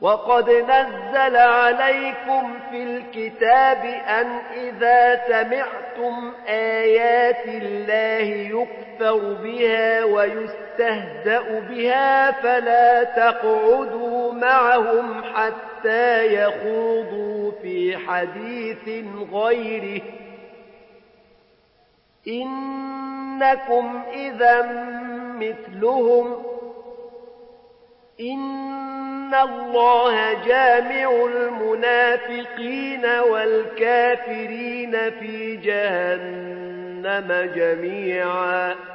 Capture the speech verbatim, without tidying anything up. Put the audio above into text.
وقد نزل عليكم في الكتاب أن إذا سمعتم آيات الله يكفر بها ويستهزأ بها فلا تقعدوا معهم حتى يخوضوا في حديث غيره إنكم إذا مثلهم إن الله جامع المنافقين والكافرين في جهنم جميعا